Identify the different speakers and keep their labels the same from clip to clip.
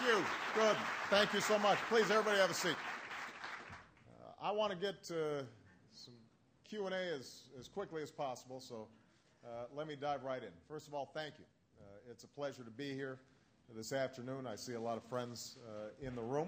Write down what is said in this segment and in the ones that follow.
Speaker 1: you. Good. Thank you so much. Please, everybody have a seat. I want to get to some Q&A as quickly as possible, so let me dive right in. First of all, thank you. It's a pleasure to be here this afternoon. I see a lot of friends in the room.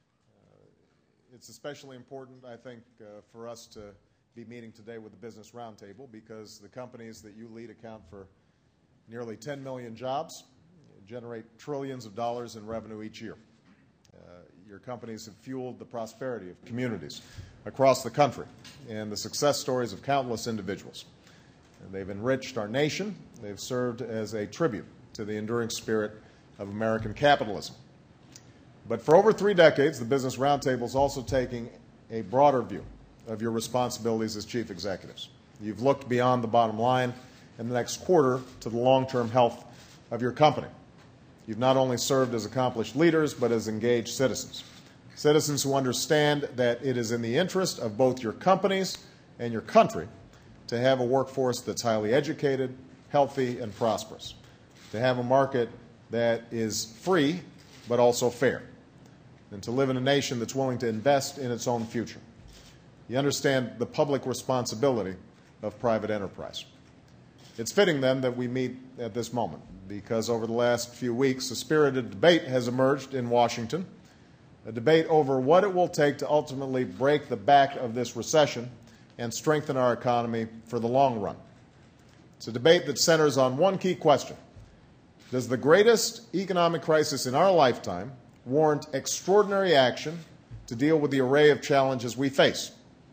Speaker 1: It's especially important, I think, for us to be meeting today with the Business Roundtable because the companies that you lead account for nearly 10 million jobs, generate trillions of dollars in revenue each year. Your companies have fueled the prosperity of communities across the country and the success stories of countless individuals. And they've enriched our nation. They've served as a tribute to the enduring spirit of American capitalism. But for over 3 decades, the Business Roundtable is also taking a broader view of your responsibilities as chief executives. You've looked beyond the bottom line in the next quarter to the long-term health of your company. You've not only served as accomplished leaders, but as engaged citizens. Citizens who understand that it is in the interest of both your companies and your country to have a workforce that's highly educated, healthy, and prosperous. To have a market that is free, but also fair. And to live in a nation that's willing to invest in its own future. You understand the public responsibility of private enterprise. It's fitting, then, that we meet at this moment, because over the last few weeks, a spirited debate has emerged in Washington, a debate over what it will take to ultimately break the back of this recession and strengthen our economy for the long run. It's a debate that centers on one key question. Does the greatest economic crisis in our lifetime warrant extraordinary action to deal with the array of challenges we face?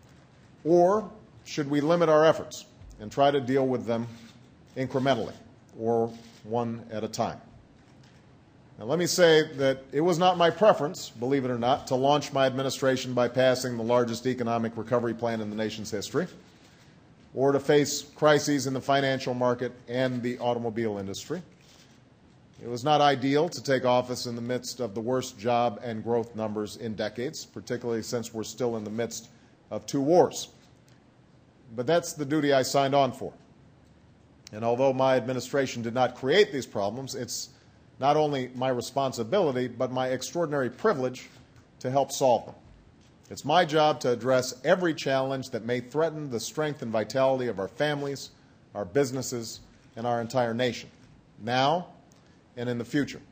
Speaker 1: Or should we limit our efforts and try to deal with them incrementally, or one at a time? Now, let me say that it was not my preference, believe it or not, to launch my administration by passing the largest economic recovery plan in the nation's history, or to face crises in the financial market and the automobile industry. It was not ideal to take office in the midst of the worst job and growth numbers in decades, particularly since we're still in the midst of 2 wars. But that's the duty I signed on for. And although my administration did not create these problems, it's not only my responsibility, but my extraordinary privilege to help solve them. It's my job to address every challenge that may threaten the strength and vitality of our families, our businesses, and our entire nation, now and in the future.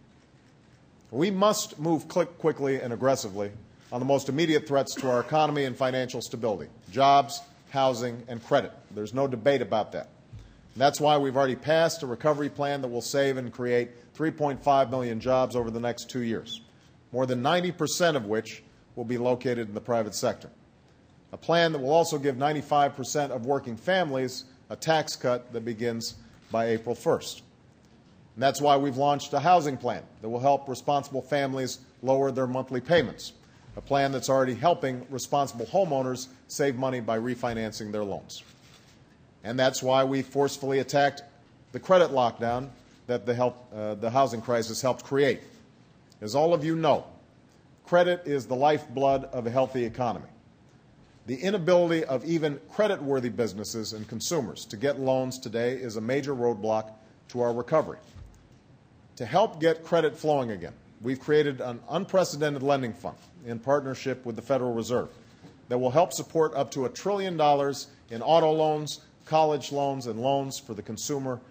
Speaker 1: We must move quickly and aggressively on the most immediate threats to our economy and financial stability: jobs, housing, and credit. There's no debate about that. And that's why we've already passed a recovery plan that will save and create 3.5 million jobs over the next 2 years, more than 90% of which will be located in the private sector. A plan that will also give 95% of working families a tax cut that begins by April 1st. And that's why we've launched a housing plan that will help responsible families lower their monthly payments, a plan that's already helping responsible homeowners save money by refinancing their loans. And that's why we forcefully attacked the credit lockdown that the housing crisis helped create. As all of you know, credit is the lifeblood of a healthy economy. The inability of even credit-worthy businesses and consumers to get loans today is a major roadblock to our recovery. To help get credit flowing again, we've created an unprecedented lending fund in partnership with the Federal Reserve that will help support up to $1 trillion in auto loans, college loans, and loans for the consumers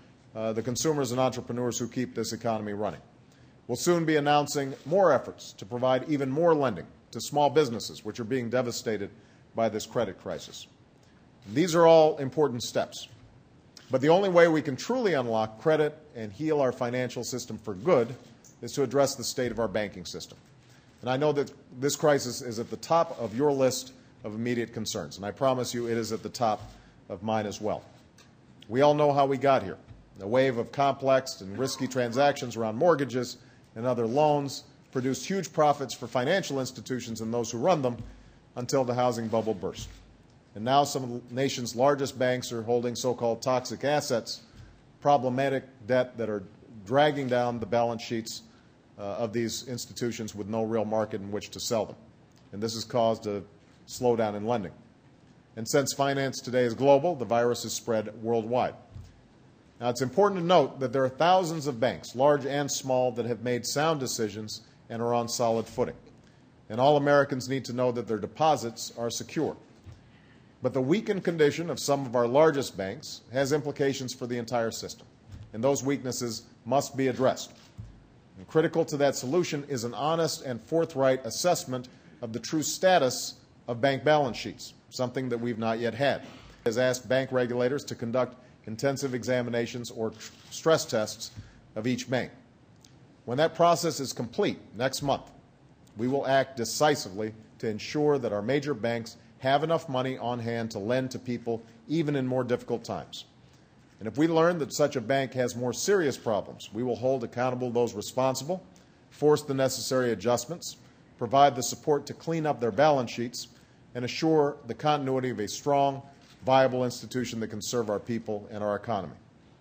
Speaker 1: and entrepreneurs who keep this economy running. We'll soon be announcing more efforts to provide even more lending to small businesses, which are being devastated by this credit crisis. These are all important steps. But the only way we can truly unlock credit and heal our financial system for good is to address the state of our banking system. And I know that this crisis is at the top of your list of immediate concerns, and I promise you it is at the top of mine as well. We all know how we got here. A wave of complex and risky transactions around mortgages and other loans produced huge profits for financial institutions and those who run them until the housing bubble burst. And now some of the nation's largest banks are holding so-called toxic assets, problematic debt that are dragging down the balance sheets of these institutions with no real market in which to sell them. And this has caused a slowdown in lending. And since finance today is global, the virus is spread worldwide. Now, it's important to note that there are thousands of banks, large and small, that have made sound decisions and are on solid footing. And all Americans need to know that their deposits are secure. But the weakened condition of some of our largest banks has implications for the entire system, and those weaknesses must be addressed. And critical to that solution is an honest and forthright assessment of the true status of bank balance sheets, something that we've not yet had. It has asked bank regulators to conduct intensive examinations or stress tests of each bank. When that process is complete next month, we will act decisively to ensure that our major banks have enough money on hand to lend to people even in more difficult times. And if we learn that such a bank has more serious problems, we will hold accountable those responsible, force the necessary adjustments, provide the support to clean up their balance sheets, and assure the continuity of a strong, viable institution that can serve our people and our economy.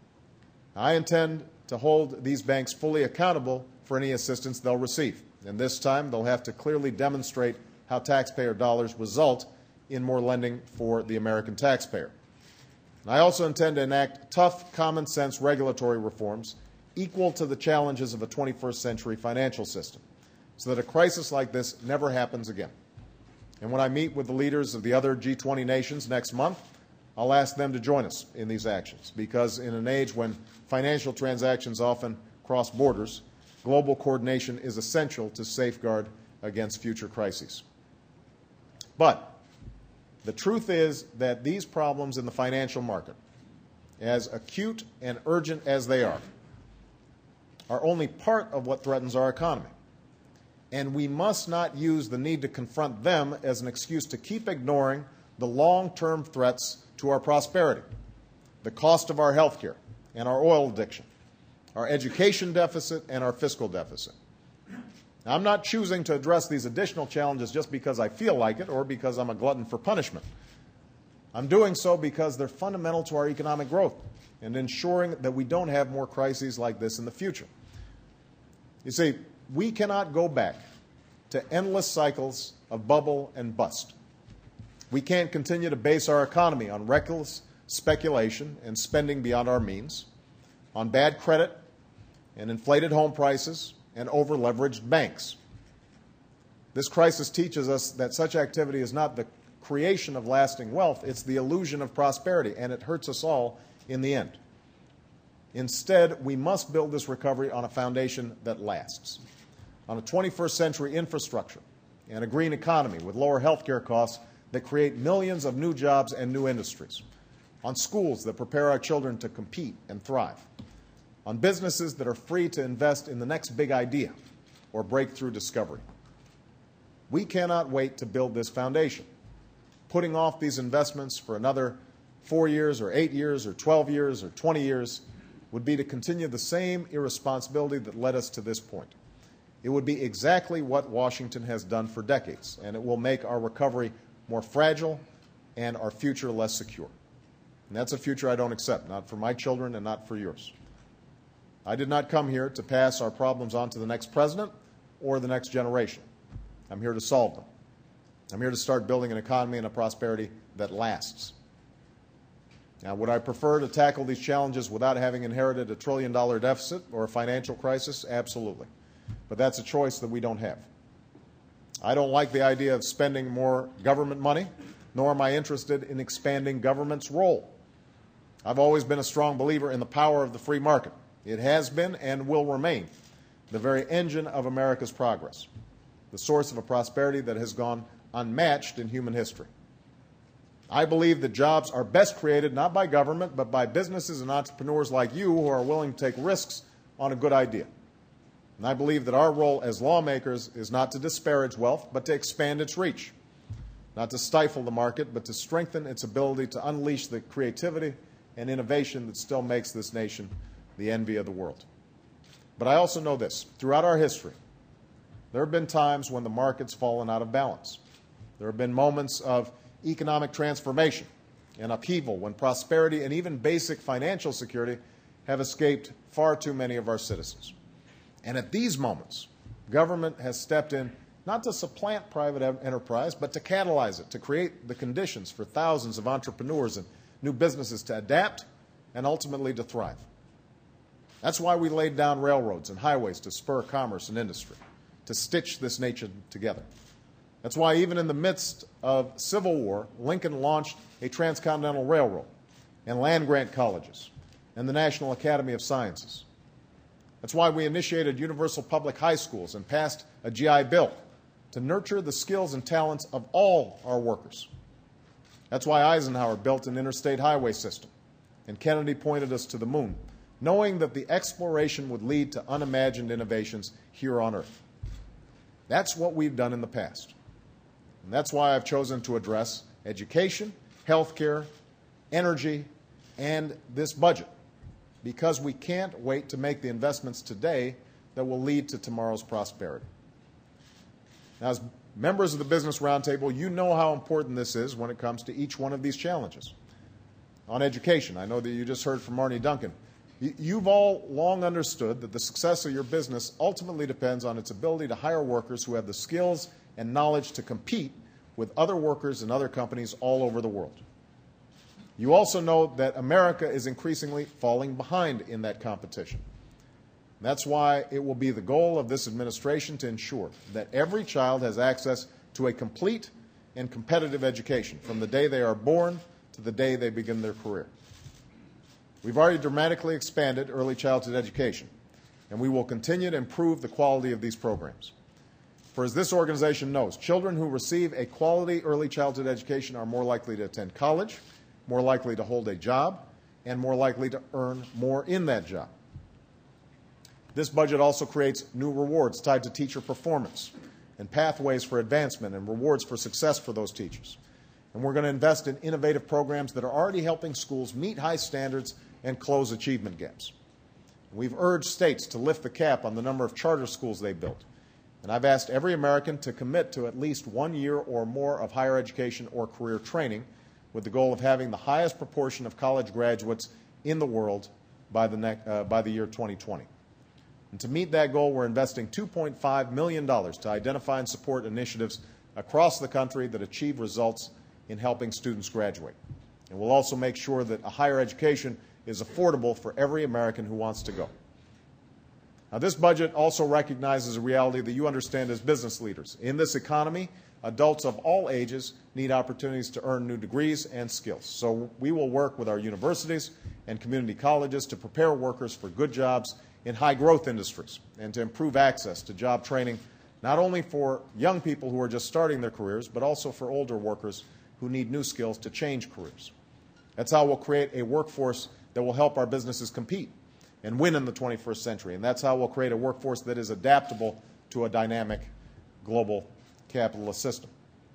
Speaker 1: I intend to hold these banks fully accountable for any assistance they'll receive, and this time they'll have to clearly demonstrate how taxpayer dollars result in more lending for the American taxpayer. And I also intend to enact tough, common-sense regulatory reforms equal to the challenges of a 21st century financial system, so that a crisis like this never happens again. And when I meet with the leaders of the other G20 nations next month, I'll ask them to join us in these actions, because in an age when financial transactions often cross borders, global coordination is essential to safeguard against future crises. But the truth is that these problems in the financial market, as acute and urgent as they are only part of what threatens our economy. And we must not use the need to confront them as an excuse to keep ignoring the long-term threats to our prosperity, the cost of our health care and our oil addiction, our education deficit and our fiscal deficit. Now, I'm not choosing to address these additional challenges just because I feel like it or because I'm a glutton for punishment. I'm doing so because they're fundamental to our economic growth and ensuring that we don't have more crises like this in the future. You see, we cannot go back to endless cycles of bubble and bust. We can't continue to base our economy on reckless speculation and spending beyond our means, on bad credit and inflated home prices and over-leveraged banks. This crisis teaches us that such activity is not the creation of lasting wealth, it's the illusion of prosperity, and it hurts us all in the end. Instead, we must build this recovery on a foundation that lasts, on a 21st century infrastructure and a green economy with lower health care costs that create millions of new jobs and new industries, on schools that prepare our children to compete and thrive, on businesses that are free to invest in the next big idea or breakthrough discovery. We cannot wait to build this foundation. Putting off these investments for another 4 years or 8 years or 12 years or 20 years would be to continue the same irresponsibility that led us to this point. It would be exactly what Washington has done for decades, and it will make our recovery more fragile and our future less secure. And that's a future I don't accept, not for my children and not for yours. I did not come here to pass our problems on to the next president or the next generation. I'm here to solve them. I'm here to start building an economy and a prosperity that lasts. Now, would I prefer to tackle these challenges without having inherited a $1 trillion deficit or a financial crisis? Absolutely. But that's a choice that we don't have. I don't like the idea of spending more government money, nor am I interested in expanding government's role. I've always been a strong believer in the power of the free market. It has been and will remain the very engine of America's progress, the source of a prosperity that has gone unmatched in human history. I believe that jobs are best created not by government, but by businesses and entrepreneurs like you who are willing to take risks on a good idea. And I believe that our role as lawmakers is not to disparage wealth, but to expand its reach, not to stifle the market, but to strengthen its ability to unleash the creativity and innovation that still makes this nation the envy of the world. But I also know this. Throughout our history, there have been times when the market's fallen out of balance. There have been moments of economic transformation and upheaval when prosperity and even basic financial security have escaped far too many of our citizens. And at these moments, government has stepped in not to supplant private enterprise, but to catalyze it, to create the conditions for thousands of entrepreneurs and new businesses to adapt and ultimately to thrive. That's why we laid down railroads and highways to spur commerce and industry, to stitch this nation together. That's why even in the midst of Civil War, Lincoln launched a transcontinental railroad and land-grant colleges and the National Academy of Sciences. That's why we initiated universal public high schools and passed a GI Bill to nurture the skills and talents of all our workers. That's why Eisenhower built an interstate highway system and Kennedy pointed us to the moon, knowing that the exploration would lead to unimagined innovations here on Earth. That's what we've done in the past. And that's why I've chosen to address education, healthcare, energy, and this budget, because we can't wait to make the investments today that will lead to tomorrow's prosperity. Now, as members of the Business Roundtable, you know how important this is when it comes to each one of these challenges. On education, I know that you just heard from Marnie Duncan. You've all long understood that the success of your business ultimately depends on its ability to hire workers who have the skills and knowledge to compete with other workers and other companies all over the world. You also know that America is increasingly falling behind in that competition. That's why it will be the goal of this administration to ensure that every child has access to a complete and competitive education from the day they are born to the day they begin their career. We've already dramatically expanded early childhood education, and we will continue to improve the quality of these programs. For as this organization knows, children who receive a quality early childhood education are more likely to attend college, more likely to hold a job, and more likely to earn more in that job. This budget also creates new rewards tied to teacher performance and pathways for advancement and rewards for success for those teachers. And we're going to invest in innovative programs that are already helping schools meet high standards and close achievement gaps. We've urged states to lift the cap on the number of charter schools they built. And I've asked every American to commit to at least 1 year or more of higher education or career training, with the goal of having the highest proportion of college graduates in the world by the year 2020. And to meet that goal, we're investing $2.5 million to identify and support initiatives across the country that achieve results in helping students graduate. And we'll also make sure that a higher education is affordable for every American who wants to go. Now, this budget also recognizes a reality that you understand as business leaders. In this economy, adults of all ages need opportunities to earn new degrees and skills. So we will work with our universities and community colleges to prepare workers for good jobs in high-growth industries and to improve access to job training, not only for young people who are just starting their careers, but also for older workers who need new skills to change careers. That's how we'll create a workforce that will help our businesses compete and win in the 21st century. And that's how we'll create a workforce that is adaptable to a dynamic global capitalist system.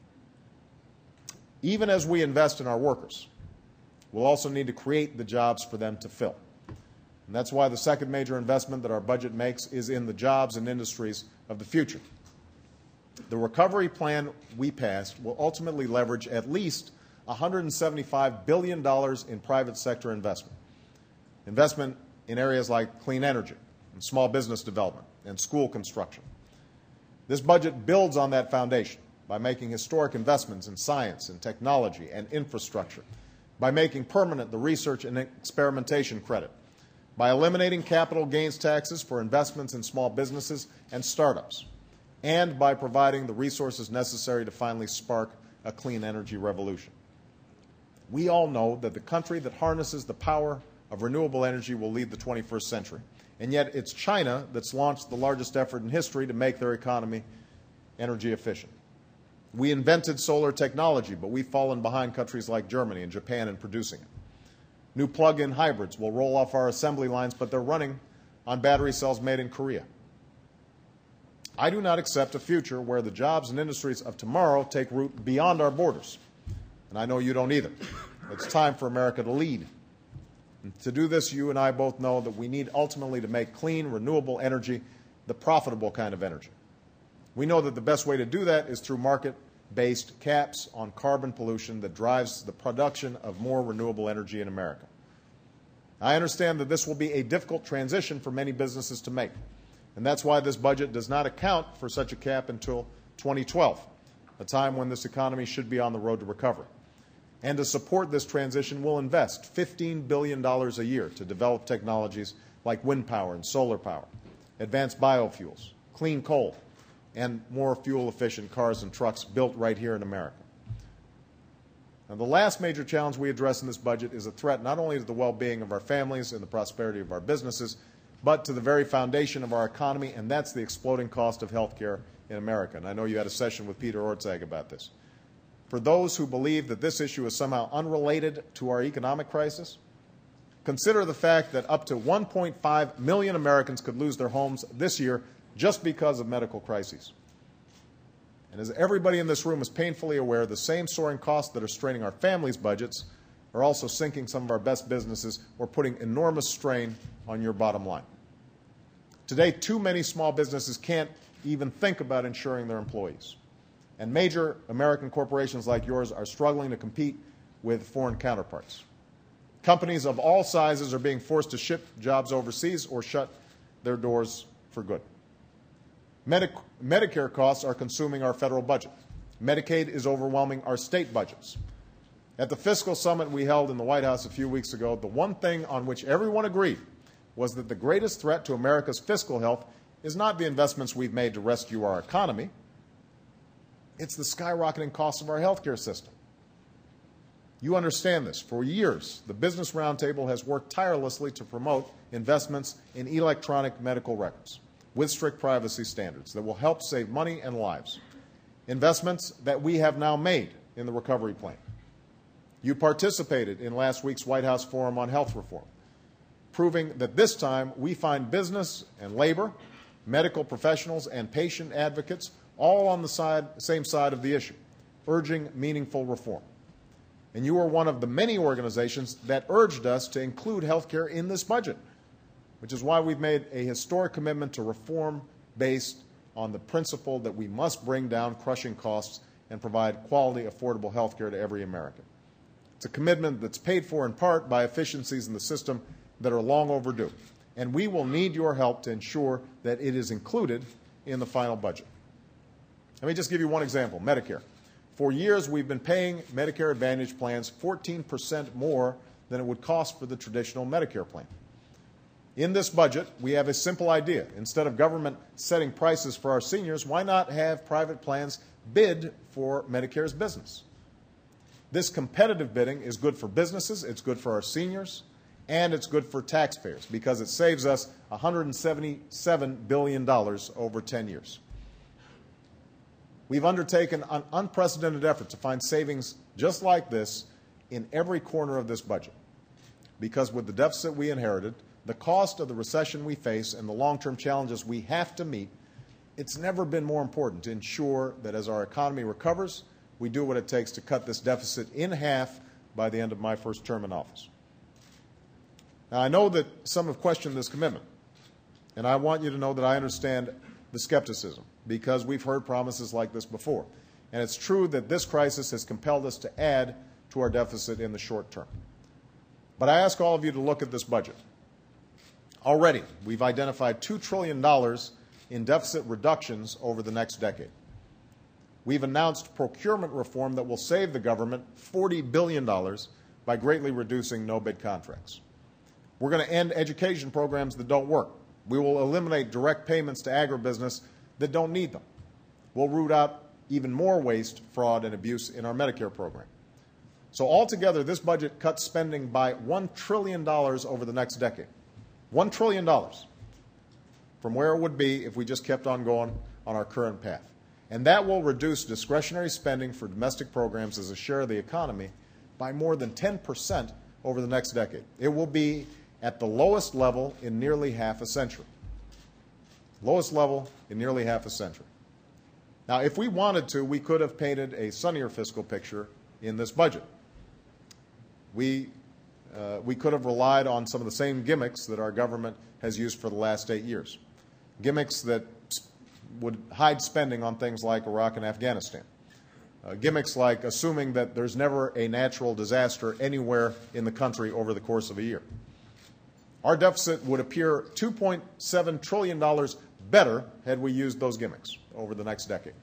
Speaker 1: Even as we invest in our workers, we'll also need to create the jobs for them to fill. And that's why the second major investment that our budget makes is in the jobs and industries of the future. The recovery plan we passed will ultimately leverage at least $175 billion in private sector investment. Investment in areas like clean energy and small business development and school construction. This budget builds on that foundation by making historic investments in science and technology and infrastructure, by making permanent the research and experimentation credit, by eliminating capital gains taxes for investments in small businesses and startups, and by providing the resources necessary to finally spark a clean energy revolution. We all know that the country that harnesses the power of renewable energy will lead the 21st century. And yet it's China that's launched the largest effort in history to make their economy energy efficient. We invented solar technology, but we've fallen behind countries like Germany and Japan in producing it. New plug-in hybrids will roll off our assembly lines, but they're running on battery cells made in Korea. I do not accept a future where the jobs and industries of tomorrow take root beyond our borders. And I know you don't either. It's time for America to lead. And to do this, you and I both know that we need ultimately to make clean, renewable energy the profitable kind of energy. We know that the best way to do that is through market-based caps on carbon pollution that drives the production of more renewable energy in America. I understand that this will be a difficult transition for many businesses to make, and that's why this budget does not account for such a cap until 2012, a time when this economy should be on the road to recovery. And to support this transition, we'll invest $15 billion a year to develop technologies like wind power and solar power, advanced biofuels, clean coal, and more fuel-efficient cars and trucks built right here in America. Now, the last major challenge we address in this budget is a threat not only to the well-being of our families and the prosperity of our businesses, but to the very foundation of our economy, and that's the exploding cost of health care in America. And I know you had a session with Peter Orszag about this. For those who believe that this issue is somehow unrelated to our economic crisis, consider the fact that up to 1.5 million Americans could lose their homes this year just because of medical crises. And as everybody in this room is painfully aware, the same soaring costs that are straining our families' budgets are also sinking some of our best businesses or putting enormous strain on your bottom line. Today, too many small businesses can't even think about insuring their employees. And major American corporations like yours are struggling to compete with foreign counterparts. Companies of all sizes are being forced to ship jobs overseas or shut their doors for good. Medicare costs are consuming our federal budget. Medicaid is overwhelming our state budgets. At the fiscal summit we held in the White House a few weeks ago, the one thing on which everyone agreed was that the greatest threat to America's fiscal health is not the investments we've made to rescue our economy. It's the skyrocketing costs of our health care system. You understand this. For years, the Business Roundtable has worked tirelessly to promote investments in electronic medical records with strict privacy standards that will help save money and lives. Investments that we have now made in the recovery plan. You participated in last week's White House Forum on Health Reform, proving that this time we find business and labor, medical professionals and patient advocates all on the same side of the issue, urging meaningful reform. And you are one of the many organizations that urged us to include health care in this budget, which is why we've made a historic commitment to reform based on the principle that we must bring down crushing costs and provide quality, affordable health care to every American. It's a commitment that's paid for in part by efficiencies in the system that are long overdue. And we will need your help to ensure that it is included in the final budget. Let me just give you one example, Medicare. For years, we've been paying Medicare Advantage plans 14% more than it would cost for the traditional Medicare plan. In this budget, we have a simple idea. Instead of government setting prices for our seniors, why not have private plans bid for Medicare's business? This competitive bidding is good for businesses, it's good for our seniors, and it's good for taxpayers because it saves us $177 billion over 10 years. We've undertaken an unprecedented effort to find savings just like this in every corner of this budget because with the deficit we inherited, the cost of the recession we face, and the long-term challenges we have to meet, it's never been more important to ensure that as our economy recovers, we do what it takes to cut this deficit in half by the end of my first term in office. Now, I know that some have questioned this commitment, and I want you to know that I understand the skepticism because we've heard promises like this before. And it's true that this crisis has compelled us to add to our deficit in the short term. But I ask all of you to look at this budget. Already, we've identified $2 trillion in deficit reductions over the next decade. We've announced procurement reform that will save the government $40 billion by greatly reducing no-bid contracts. We're going to end education programs that don't work. We will eliminate direct payments to agribusiness that don't need them. We'll root out even more waste, fraud, and abuse in our Medicare program. So altogether, this budget cuts spending by $1 trillion over the next decade. $1 trillion from where it would be if we just kept on going on our current path. And that will reduce discretionary spending for domestic programs as a share of the economy by more than 10% over the next decade. It will be at the lowest level in nearly half a century. Lowest level in nearly half a century. Now, if we wanted to, we could have painted a sunnier fiscal picture in this budget. We could have relied on some of the same gimmicks that our government has used for the last 8 years. Gimmicks that would hide spending on things like Iraq and Afghanistan. Gimmicks like assuming that there's never a natural disaster anywhere in the country over the course of a year. Our deficit would appear $2.7 trillion better had we used those gimmicks over the next decade.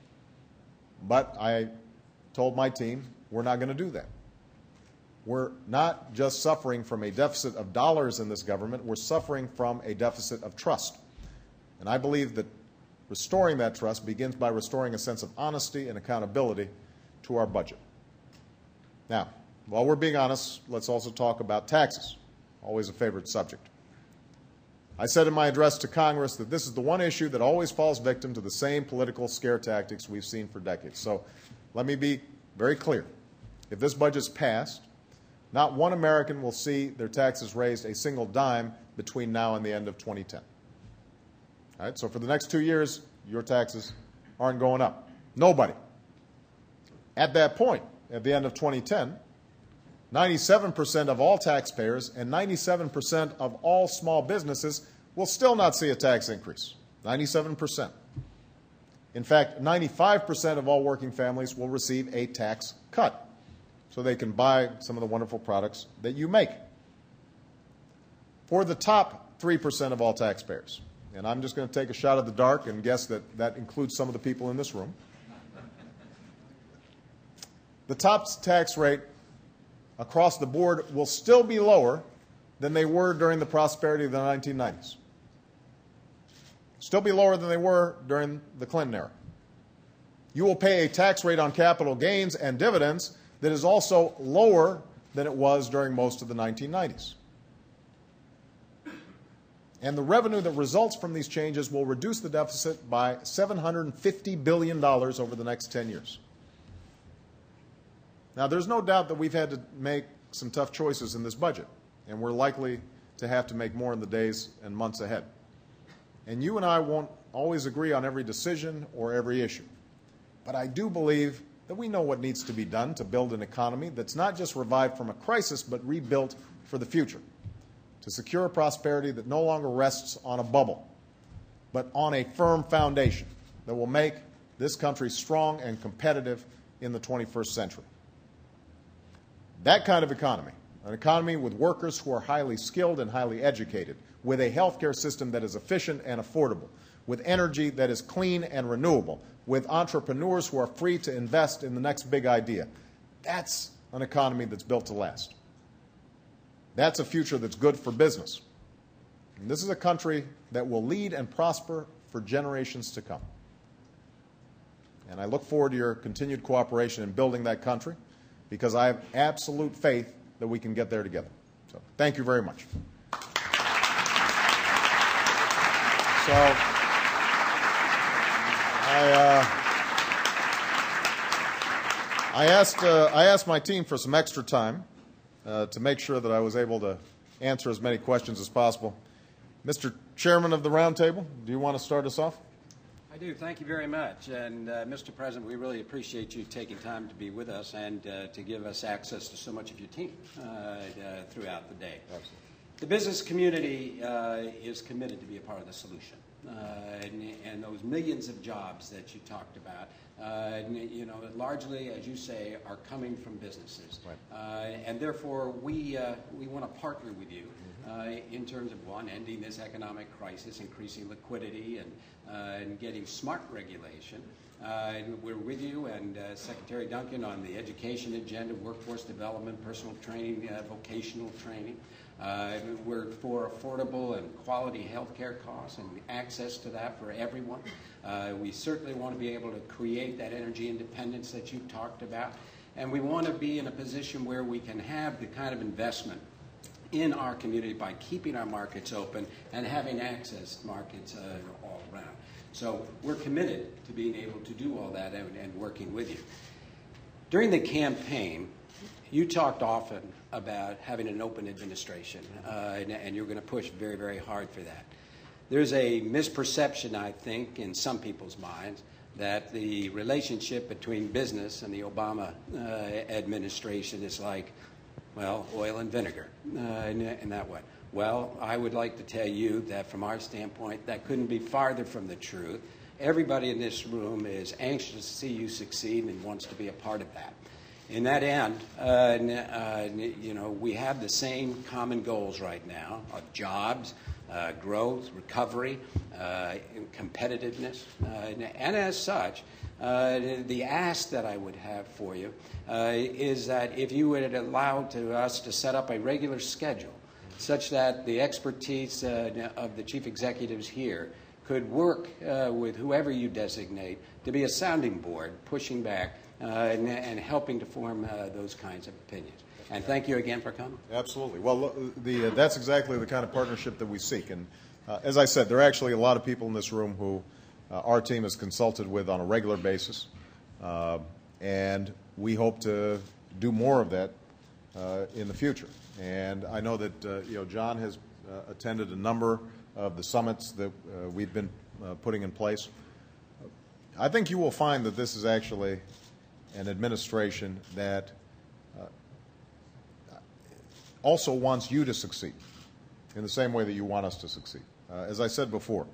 Speaker 1: But I told my team we're not going to do that. We're not just suffering from a deficit of dollars in this government, we're suffering from a deficit of trust. And I believe that Restoring that trust begins by restoring a sense of honesty and accountability to our budget. Now, while we're being honest, let's also talk about taxes, always a favorite subject. I said in my address to Congress that this is the one issue that always falls victim to the same political scare tactics we've seen for decades. So let me be very clear. If this budget's passed, not one American will see their taxes raised a single dime between now and the end of 2010. All right, so for the next 2 years, your taxes aren't going up. Nobody. At that point, at the end of 2010, 97% of all taxpayers and 97% of all small businesses will still not see a tax increase. 97%. In fact, 95% of all working families will receive a tax cut so they can buy some of the wonderful products that you make. For the top 3% of all taxpayers, and I'm just going to take a shot at the dark and guess that that includes some of the people in this room, the top tax rate across the board will still be lower than they were during the prosperity of the 1990s. Still be lower than they were during the Clinton era. You will pay a tax rate on capital gains and dividends that is also lower than it was during most of the 1990s. And the revenue that results from these changes will reduce the deficit by $750 billion over the next 10 years. Now, there's no doubt that we've had to make some tough choices in this budget, and we're likely to have to make more in the days and months ahead. And you and I won't always agree on every decision or every issue. But I do believe that we know what needs to be done to build an economy that's not just revived from a crisis, but rebuilt for the future, to secure a prosperity that no longer rests on a bubble, but on a firm foundation that will make this country strong and competitive in the 21st century. That kind of economy, an economy with workers who are highly skilled and highly educated, with a healthcare system that is efficient and affordable, with energy that is clean and renewable, with entrepreneurs who are free to invest in the next big idea. That's an economy that's built to last. That's a future that's good for business. And this is a country that will lead and prosper for generations to come. And I look forward to your continued cooperation in building that country, because I have absolute faith that we can get there together. So thank you very much. So I asked my team for some extra time to make sure that I was able to answer as many questions as possible. Mr. Chairman of the Roundtable, do you want to start us off?
Speaker 2: I do. Thank you very much. And, Mr. President, we really appreciate you taking time to be with us and to give us access to so much of your team throughout the day.
Speaker 1: Absolutely.
Speaker 2: The business community is committed to be a part of the solution. And those millions of jobs that you talked about, largely, as you say, are coming from businesses. Right. And therefore, we want to partner with you in terms of, one, ending this economic crisis, increasing liquidity, and getting smart regulation. We're with you and Secretary Duncan on the education agenda, workforce development, personal training, vocational training. We're for affordable and quality health care costs and access to that for everyone. We certainly want to be able to create that energy independence that you talked about. And we want to be in a position where we can have the kind of investment in our community by keeping our markets open and having access to markets all around. So we're committed to being able to do all that and working with you. During the campaign, you talked often about having an open administration, and you're going to push very, very hard for that. There's a misperception, I think, in some people's minds that the relationship between business and the Obama administration is like, well, oil and vinegar in that way. Well, I would like to tell you that from our standpoint, that couldn't be farther from the truth. Everybody in this room is anxious to see you succeed and wants to be a part of that. In that end, we have the same common goals right now of jobs, growth, recovery, competitiveness, and as such, the ask that I would have for you is that if you would allow us to set up a regular schedule such that the expertise of the chief executives here could work with whoever you designate to be a sounding board, pushing back and helping to form those kinds of opinions. And thank you again for coming.
Speaker 1: Absolutely. Well, that's exactly the kind of partnership that we seek. And as I said, there are actually a lot of people in this room who our team has consulted with on a regular basis, and we hope to do more of that in the future. And I know that John has attended a number of the summits that we've been putting in place. I think you will find that this is actually an administration that also wants you to succeed in the same way that you want us to succeed. As I said before,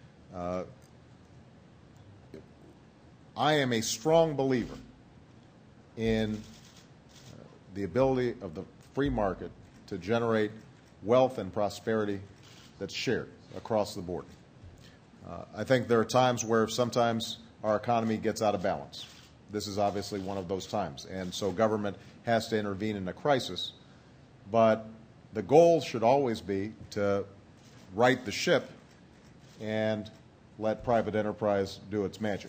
Speaker 1: I am a strong believer in the ability of the free market to generate wealth and prosperity that's shared across the board. I think there are times where sometimes our economy gets out of balance. This is obviously one of those times, and so government has to intervene in a crisis. But the goal should always be to right the ship and let private enterprise do its magic.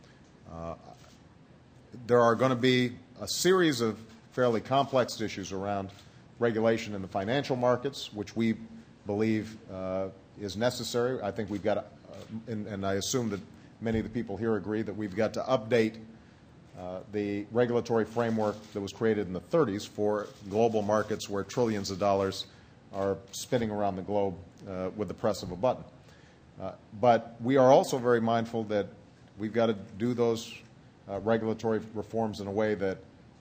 Speaker 1: There are going to be a series of fairly complex issues around regulation in the financial markets, which we believe is necessary. I think we've got to, and I assume that many of the people here agree, that we've got to update the regulatory framework that was created in the 30s for global markets where trillions of dollars are spinning around the globe with the press of a button. But we are also very mindful that we've got to do those regulatory reforms in a way that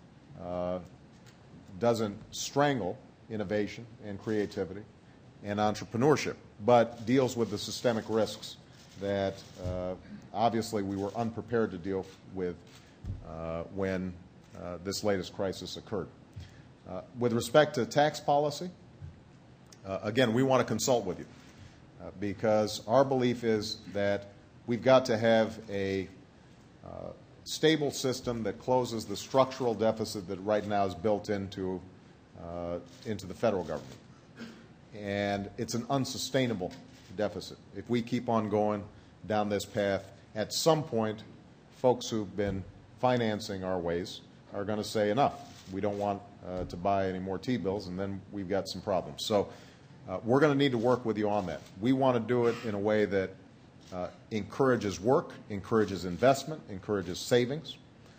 Speaker 1: doesn't strangle innovation and creativity and entrepreneurship, but deals with the systemic risks that obviously we were unprepared to deal with when this latest crisis occurred. With respect to tax policy, again, we want to consult with you because our belief is that we've got to have a stable system that closes the structural deficit that right now is built into the federal government. And it's an unsustainable deficit. If we keep on going down this path, at some point, folks who've been financing our ways are going to say enough. We don't want to buy any more T-bills, and then we've got some problems. So we're going to need to work with you on that. We want to do it in a way that encourages work, encourages investment, encourages savings,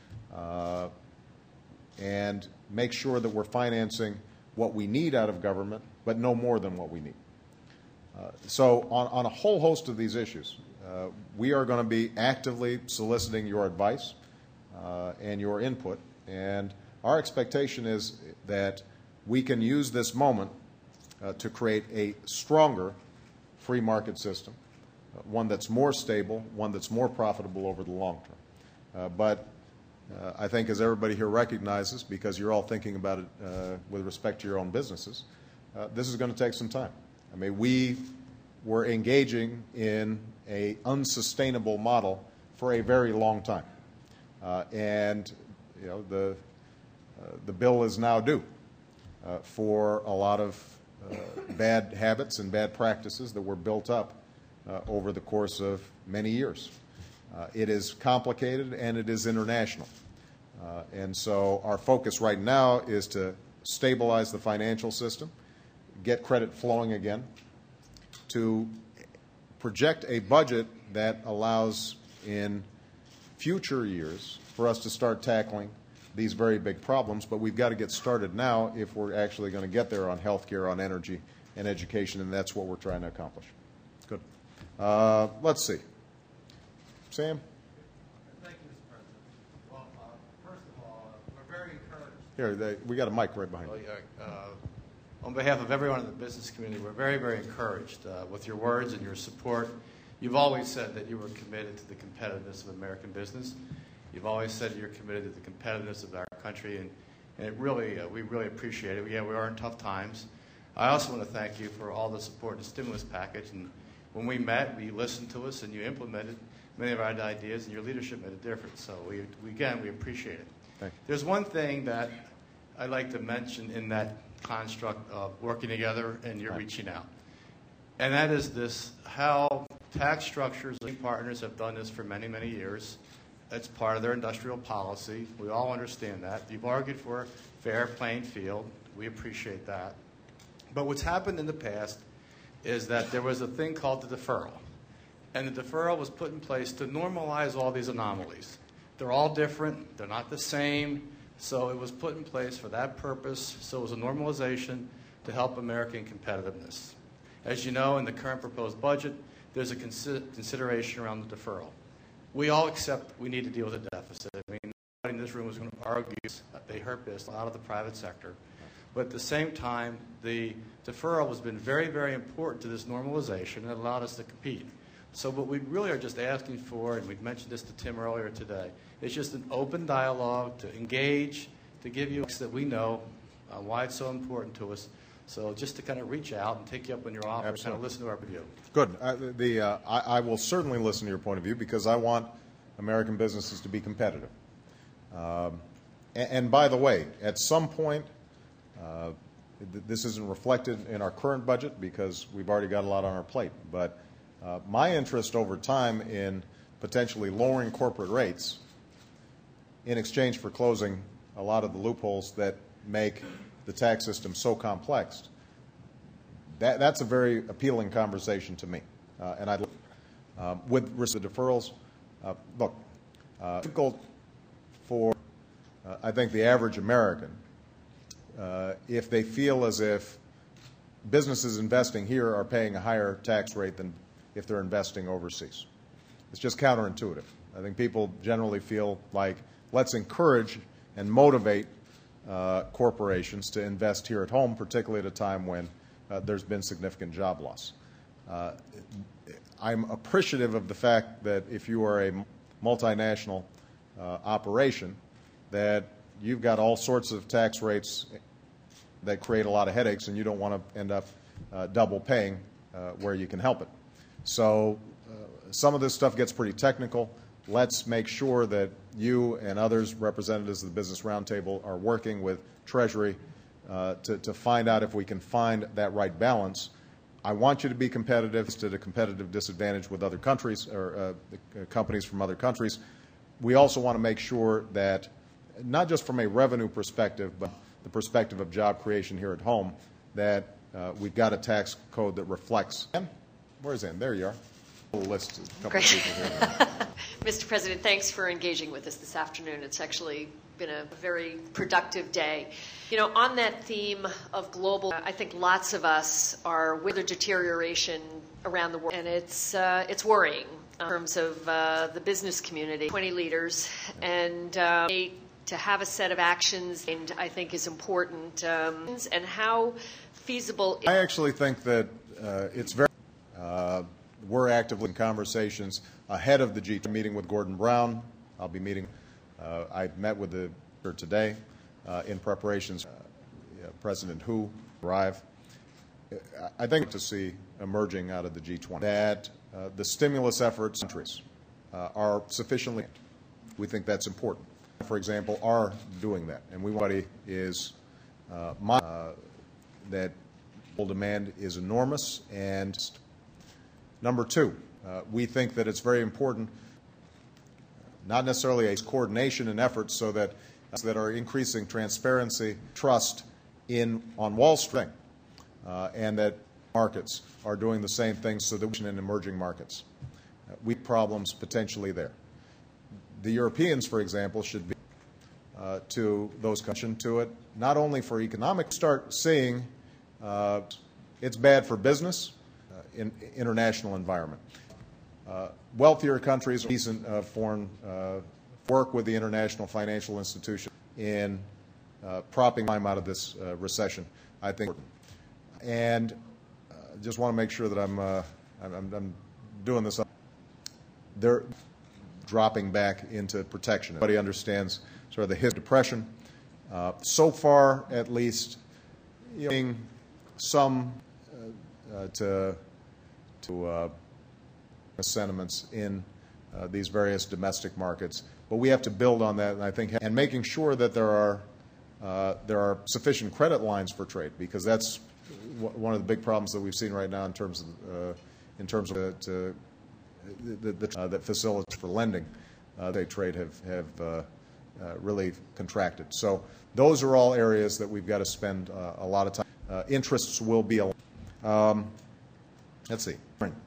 Speaker 1: and make sure that we're financing what we need out of government, but no more than what we need. So on a whole host of these issues, we are going to be actively soliciting your advice and your input, and our expectation is that we can use this moment to create a stronger free market system, one that's more stable, one that's more profitable over the long term. But I think, as everybody here recognizes, because you're all thinking about it with respect to your own businesses, this is going to take some time. I mean, we were engaging in an unsustainable model for a very long time. And you know, the bill is now due for a lot of bad habits and bad practices that were built up over the course of many years. It is complicated and it is international. And so our focus right now is to stabilize the financial system, get credit flowing again, to project a budget that allows in future years for us to start tackling these very big problems. But we've got to get started now if we're actually going to get there on health care, on energy, and education, and that's what we're trying to accomplish. Good. Let's see. Sam?
Speaker 3: Thank you, Mr. President. Well, first of all, we're very encouraged.
Speaker 1: Here, we got a mic right behind you.
Speaker 3: On behalf of everyone in the business community, we're very, very encouraged with your words and your support. You've always said that you were committed to the competitiveness of American business. You've always said you're committed to the competitiveness of our country, and it really, we really appreciate it. Yeah, we are in tough times. I also want to thank you for all the support in the stimulus package. And when we met, you listened to us and you implemented many of our ideas, and your leadership made a difference. So we appreciate it.
Speaker 1: Thank you.
Speaker 3: There's one thing that I'd like to mention in that construct of working together and you're reaching out. And that is this, how tax structures, partners have done this for many, many years. It's part of their industrial policy. We all understand that. You've argued for a fair playing field. We appreciate that. But what's happened in the past is that there was a thing called the deferral. And the deferral was put in place to normalize all these anomalies. They're all different. They're not the same. So it was put in place for that purpose. So it was a normalization to help American competitiveness. As you know, in the current proposed budget, there's a consideration around the deferral. We all accept we need to deal with a deficit. I mean, nobody in this room is going to argue that they hurt business out of the private sector. But at the same time, the deferral has been very, very important to this normalization and it allowed us to compete. So what we really are just asking for, and we've mentioned this to Tim earlier today, is just an open dialogue to engage, to give you that we know why it's so important to us. So just to kind of reach out and take you up on your offer, kind of listen to our view.
Speaker 1: Good. I will certainly listen to your point of view because I want American businesses to be competitive. And by the way, at some point, this isn't reflected in our current budget because we've already got a lot on our plate, but my interest over time in potentially lowering corporate rates in exchange for closing a lot of the loopholes that make the tax system so complex, that's a very appealing conversation to me. And I'd with the deferrals, look, difficult for I think the average American if they feel as if businesses investing here are paying a higher tax rate than if they're investing overseas. It's just counterintuitive. I think people generally feel like let's encourage and motivate corporations to invest here at home, particularly at a time when there's been significant job loss. I'm appreciative of the fact that if you are a multinational operation, that you've got all sorts of tax rates that create a lot of headaches, and you don't want to end up double paying where you can help it. So some of this stuff gets pretty technical. Let's make sure that you and others, representatives of the Business Roundtable, are working with Treasury to find out if we can find that right balance. I want you to be competitive, to a competitive disadvantage with other countries or companies from other countries. We also want to make sure that, not just from a revenue perspective, but the perspective of job creation here at home, that we've got a tax code that reflects. Where's Ann? There you are. List a couple of people here.
Speaker 4: Mr. President, thanks for engaging with us this afternoon. It's actually been a very productive day. You know, on that theme of global, I think lots of us are with the deterioration around the world, and it's worrying in terms of the business community. 20 leaders, and to have a set of actions, and I think is important, and how feasible.
Speaker 1: I actually think that it's very. We're actively in conversations ahead of the G20 meeting with Gordon Brown. I'll be meeting. I met with her today in preparations. President Hu arrive. I think to see emerging out of the G20 that the stimulus efforts countries are sufficiently. We think that's important. For example, are doing that, and everybody is that demand is enormous. And number two, we think that it's very important, not necessarily a coordination and efforts, so that are increasing transparency, trust on Wall Street, and that markets are doing the same thing, so that in emerging markets, we have problems potentially there. The Europeans, for example, should be to those countries to it, not only for economic. Start seeing it's bad for business. In international environment. Wealthier countries, decent foreign work with the international financial institution in propping them out of this recession, I think. And just want to make sure that I'm doing this. They're dropping back into protection. Everybody understands sort of the history of depression. So far, at least, some to sentiments in these various domestic markets, but we have to build on that, and I think, and making sure that there are sufficient credit lines for trade, because that's one of the big problems that we've seen right now in terms of to that facilities for lending, they trade have really contracted. So those are all areas that we've got to spend a lot of time. Interests will be. Let's see.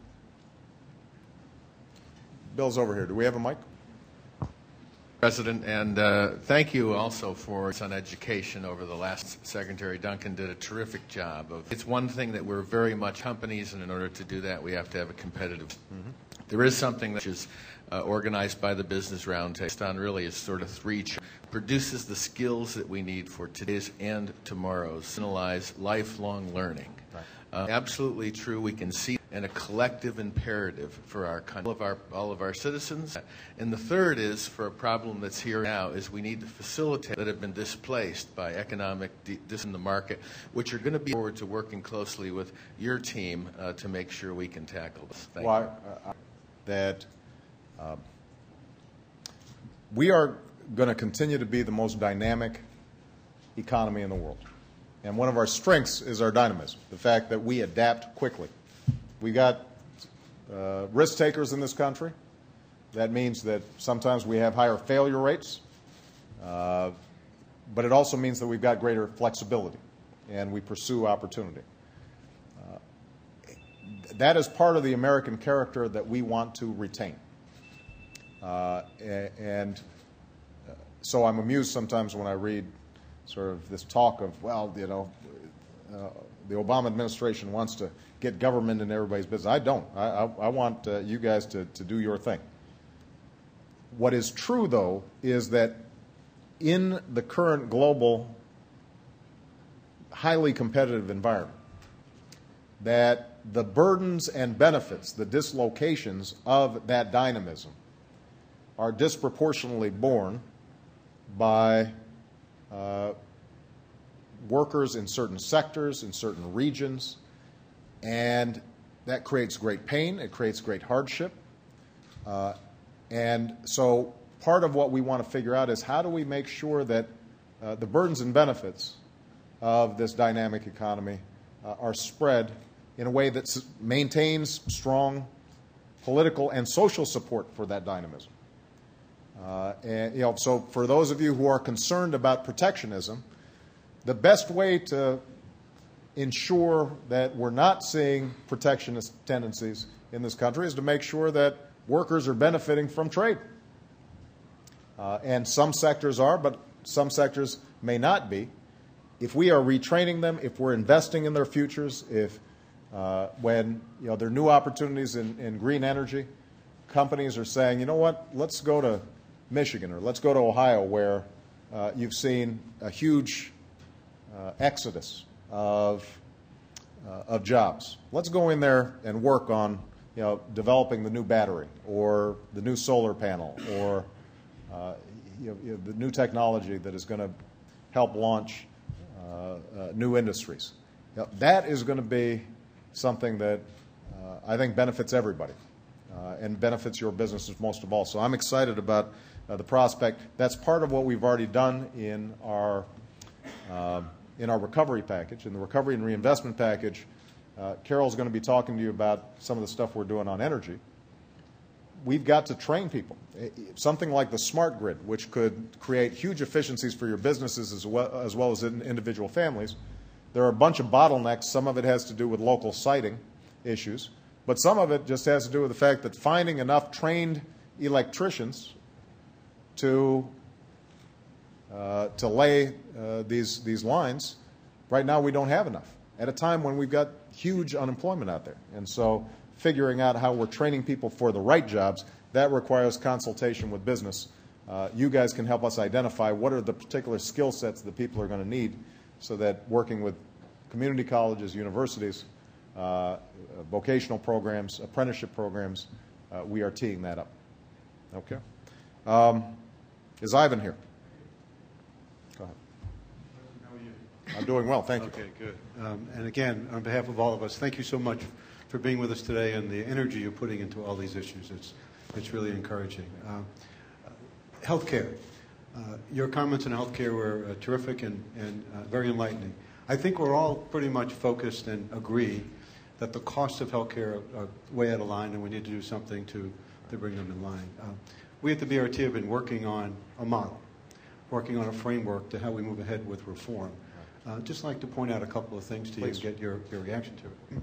Speaker 1: Bill's over here. Do we have a mic?
Speaker 5: President, and thank you also for on education over the last. Secretary Duncan did a terrific job. It's one thing that we're very much companies, and in order to do that, we have to have a competitive. There is something that is organized by the Business Roundtable based on really is sort of produces the skills that we need for today's and tomorrow's. Personalized lifelong learning. Right. Absolutely true. We can see and a collective imperative for our country, all of our citizens. And the third is for a problem that's here now is we need to facilitate that have been displaced by economic in the market, which are going to be forward to working closely with your team to make sure we can tackle this. Thank you.
Speaker 1: That we are going to continue to be the most dynamic economy in the world. And one of our strengths is our dynamism, the fact that we adapt quickly. We got risk takers in this country. That means that sometimes we have higher failure rates, but it also means that we've got greater flexibility and we pursue opportunity. That is part of the American character that we want to retain. So I'm amused sometimes when I read sort of this talk of, well, you know, the Obama administration wants to get government in everybody's business. I don't. I want you guys to do your thing. What is true, though, is that in the current global, highly competitive environment, that the burdens and benefits, the dislocations of that dynamism are disproportionately borne by workers in certain sectors, in certain regions, and that creates great pain, it creates great hardship. And so part of what we want to figure out is how do we make sure that the burdens and benefits of this dynamic economy are spread in a way that maintains strong political and social support for that dynamism. And you know, so for those of you who are concerned about protectionism, the best way to ensure that we're not seeing protectionist tendencies in this country is to make sure that workers are benefiting from trade. And some sectors are, but some sectors may not be. If we are retraining them, if we're investing in their futures, if when you know there are new opportunities in green energy, companies are saying, you know what, let's go to Michigan or let's go to Ohio where you've seen a huge exodus of jobs. Let's go in there and work on developing the new battery or the new solar panel or the new technology that is going to help launch new industries. That is going to be something that I think benefits everybody and benefits your businesses most of all. So I'm excited about the prospect. That's part of what we've already done in our recovery package. In the recovery and reinvestment package, Carol's going to be talking to you about some of the stuff we're doing on energy. We've got to train people. Something like the smart grid, which could create huge efficiencies for your businesses as well as individual families. There are a bunch of bottlenecks. Some of it has to do with local siting issues, but some of it just has to do with the fact that finding enough trained electricians to lay these lines. Right now we don't have enough at a time when we've got huge unemployment out there. And so figuring out how we're training people for the right jobs, that requires consultation with business. You guys can help us identify what are the particular skill sets that people are going to need so that working with community colleges, universities, vocational programs, apprenticeship programs, we are teeing that up. Okay. Is Ivan here? Go ahead.
Speaker 6: How are you?
Speaker 1: I'm doing well, thank you.
Speaker 6: Okay, good. And again, on behalf of all of us, thank you so much for being with us today and the energy you're putting into all these issues. It's really encouraging. Healthcare. Your comments on healthcare were terrific and very enlightening. I think we're all pretty much focused and agree that the costs of healthcare are way out of line, and we need to do something to bring them in line. We at the BRT have been working on a model, working on a framework to how we move ahead with reform. Just like to point out a couple of things to you and get your reaction to it.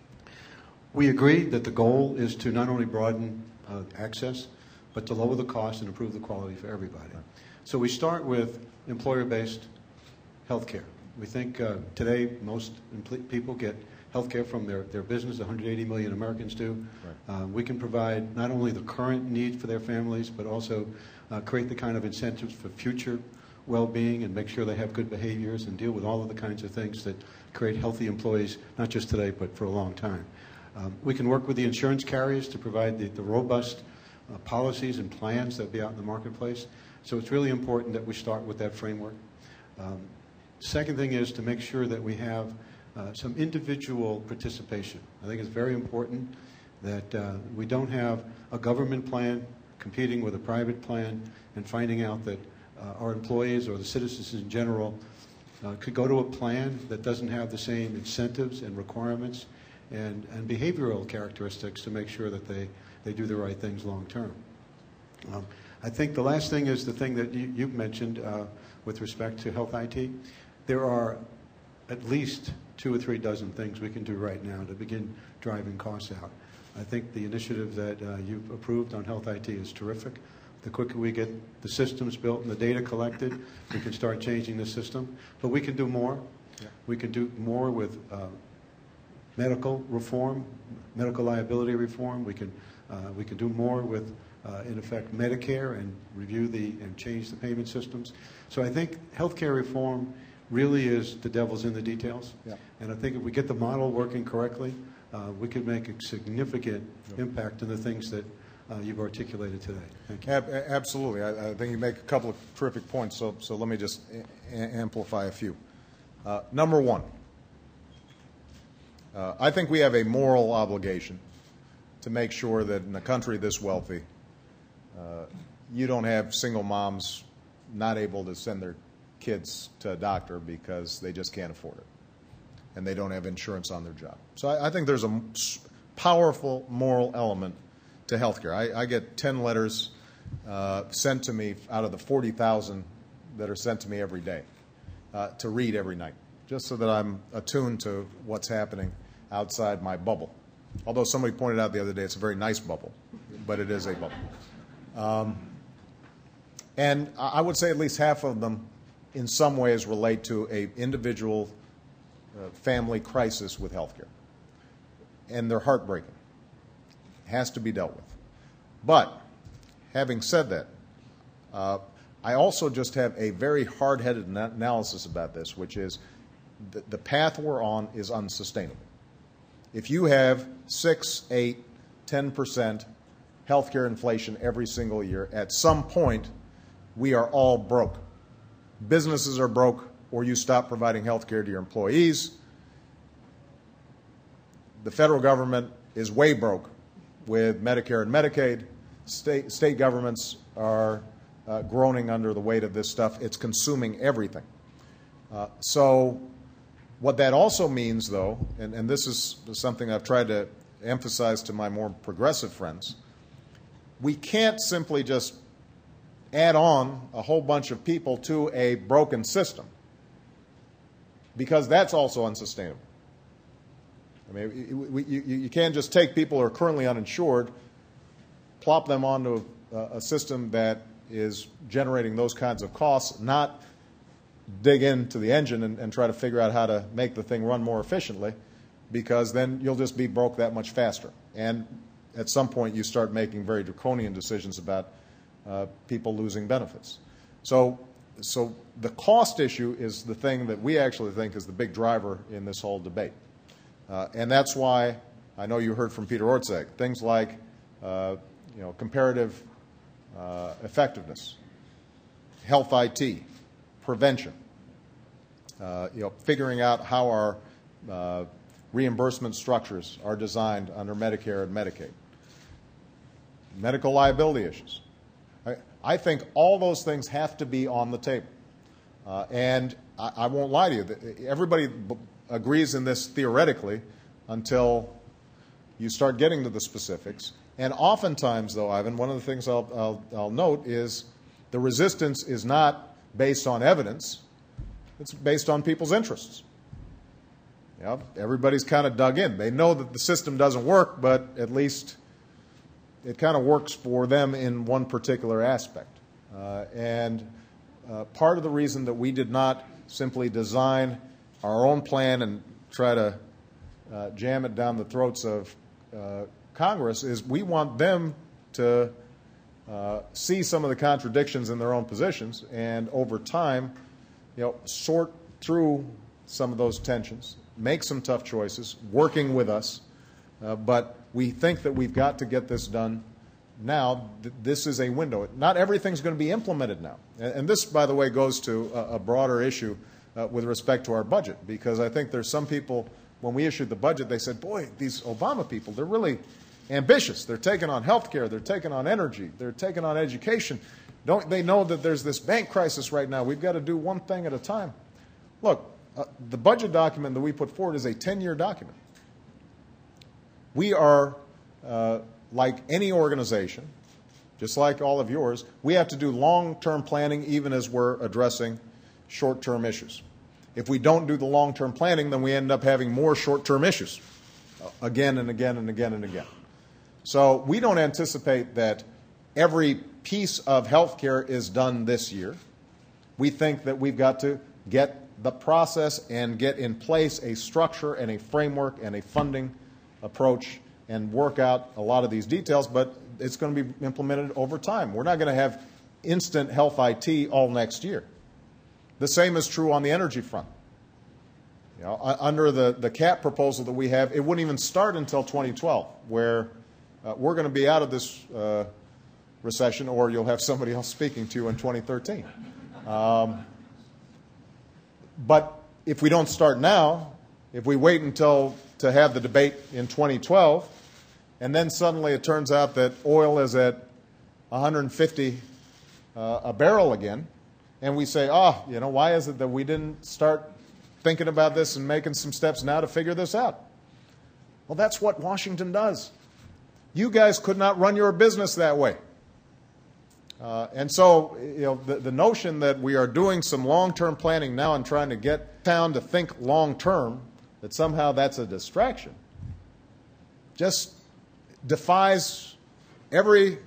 Speaker 6: We agree that the goal is to not only broaden access, but to lower the cost and improve the quality for everybody. So we start with employer-based health care. We think today most people get health care from their business. 180 million Americans do. Right. We can provide not only the current need for their families, but also create the kind of incentives for future well-being and make sure they have good behaviors and deal with all of the kinds of things that create healthy employees, not just today, but for a long time. We can work with the insurance carriers to provide the robust policies and plans that will be out in the marketplace. So it's really important that we start with that framework. Second thing is to make sure that we have some individual participation. I think it's very important that we don't have a government plan competing with a private plan and finding out that our employees or the citizens in general could go to a plan that doesn't have the same incentives and requirements and behavioral characteristics to make sure that they do the right things long term. I think the last thing is the thing that you've mentioned with respect to health IT. There are at least 2 or 3 dozen things we can do right now to begin driving costs out. I think the initiative that you've approved on health IT is terrific. The quicker we get the systems built and the data collected, we can start changing the system. But we can do more. Yeah. We can do more with medical reform, medical liability reform. We can do more with, in effect, Medicare and review and change the payment systems. So I think healthcare reform really is the devil's in the details. Yeah. And I think if we get the model working correctly, we could make a significant impact in the things that you've articulated today. Thank you.
Speaker 1: Absolutely. I think you make a couple of terrific points, so let me just amplify a few. Number one, I think we have a moral obligation to make sure that in a country this wealthy, you don't have single moms not able to send their kids to a doctor because they just can't afford it and they don't have insurance on their job. So I think there's a powerful moral element to healthcare. I get 10 letters sent to me out of the 40,000 that are sent to me every day to read every night, just so that I'm attuned to what's happening outside my bubble. Although somebody pointed out the other day it's a very nice bubble, but it is a bubble. And I would say at least half of them in some ways relate to an individual family crisis with healthcare. And they're heartbreaking. It has to be dealt with. But having said that, I also just have a very hard-headed analysis about this, which is the path we're on is unsustainable. If you have 6, 8, 10% healthcare inflation every single year, at some point we are all broke. Businesses are broke, or you stop providing health care to your employees. The federal government is way broke with Medicare and Medicaid. State governments are groaning under the weight of this stuff. It's consuming everything. So what that also means, though, and this is something I've tried to emphasize to my more progressive friends, we can't simply just add on a whole bunch of people to a broken system, because that's also unsustainable. I mean, you can't just take people who are currently uninsured, plop them onto a system that is generating those kinds of costs, not dig into the engine and try to figure out how to make the thing run more efficiently, because then you'll just be broke that much faster. And at some point you start making very draconian decisions about people losing benefits. So the cost issue is the thing that we actually think is the big driver in this whole debate. And that's why I know you heard from Peter Orszag, things like comparative effectiveness, health IT, prevention, figuring out how our reimbursement structures are designed under Medicare and Medicaid, medical liability issues. I think all those things have to be on the table. And I won't lie to you, everybody agrees in this theoretically, until you start getting to the specifics. And oftentimes, though, Ivan, one of the things I'll note is the resistance is not based on evidence. It's based on people's interests. You know, everybody's kind of dug in. They know that the system doesn't work, but at least it kind of works for them in one particular aspect. Part of the reason that we did not simply design our own plan and try to jam it down the throats of Congress is we want them to see some of the contradictions in their own positions and over time, you know, sort through some of those tensions, make some tough choices, working with us. But we think that we've got to get this done now. This is a window. Not everything's going to be implemented now. And this, by the way, goes to a broader issue with respect to our budget, because I think there's some people, when we issued the budget, they said, boy, these Obama people, they're really ambitious. They're taking on health care. They're taking on energy. They're taking on education. Don't they know that there's this bank crisis right now? We've got to do one thing at a time. Look, the budget document that we put forward is a 10-year document. We are, like any organization, just like all of yours, we have to do long-term planning even as we're addressing short-term issues. If we don't do the long-term planning, then we end up having more short-term issues again and again and again and again. So we don't anticipate that every piece of health care is done this year. We think that we've got to get the process and get in place a structure and a framework and a funding approach and work out a lot of these details, but it's going to be implemented over time. We're not going to have instant health IT all next year. The same is true on the energy front. You know, under the CAP proposal that we have, it wouldn't even start until 2012, where we're going to be out of this recession, or you'll have somebody else speaking to you in 2013. But if we don't start now, if we wait until to have the debate in 2012, and then suddenly it turns out that oil is at 150 a barrel again, and we say, you know, why is it that we didn't start thinking about this and making some steps now to figure this out? Well, that's what Washington does. You guys could not run your business that way. And so, you know, the notion that we are doing some long-term planning now and trying to get town to think long-term, that somehow that's a distraction, just defies every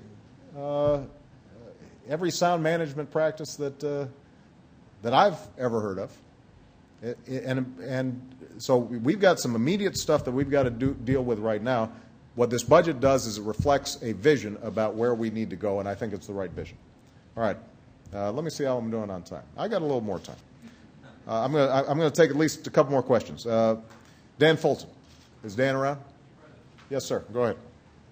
Speaker 1: sound management practice that I've ever heard of. And so we've got some immediate stuff that we've got to deal with right now. What this budget does is it reflects a vision about where we need to go, and I think it's the right vision. All right. Let me see how I'm doing on time. I got a little more time. I'm going to take at least a couple more questions. Dan Fulton. Is Dan around? Yes, sir. Go ahead.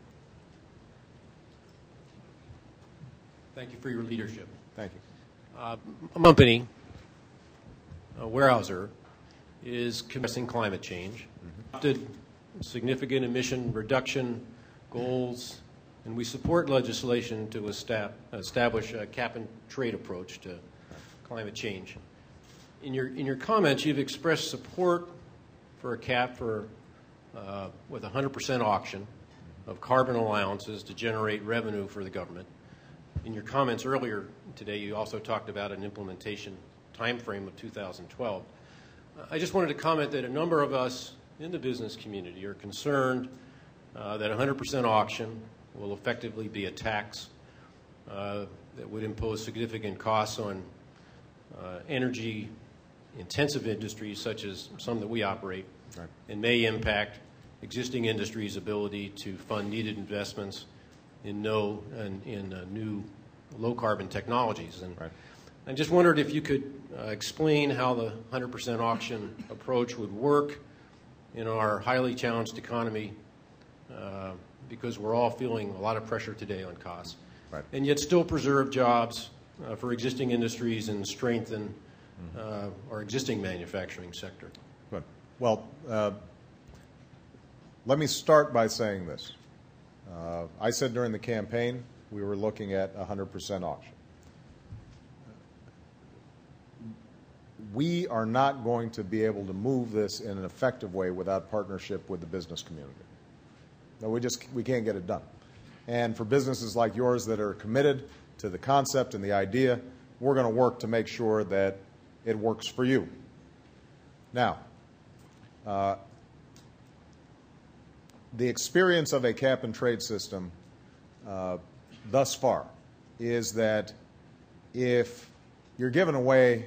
Speaker 7: Thank you for your leadership.
Speaker 1: Thank you.
Speaker 7: A company, a Weyerhaeuser, is addressing climate change. Adopted significant emission reduction goals, and we support legislation to establish a cap-and-trade approach to climate change. In your comments, you've expressed support for a cap for with 100% auction of carbon allowances to generate revenue for the government. In your comments earlier today, you also talked about an implementation time frame of 2012. I just wanted to comment that a number of us in the business community are concerned that 100% auction will effectively be a tax that would impose significant costs on energy-intensive industries such as some that we operate, right, and may impact existing industries' ability to fund needed investments in new low-carbon technologies. And right, I just wondered if you could explain how the 100% auction approach would work in our highly challenged economy, because we're all feeling a lot of pressure today on costs, right, and yet still preserve jobs for existing industries and strengthen our existing manufacturing sector.
Speaker 1: Good. Well, let me start by saying this. I said during the campaign we were looking at 100% auction. we are not going to be able to move this in an effective way without partnership with the business community. No, we can't get it done. And for businesses like yours that are committed to the concept and the idea, we're going to work to make sure that it works for you. Now, the experience of a cap-and-trade system thus far is that if you're giving away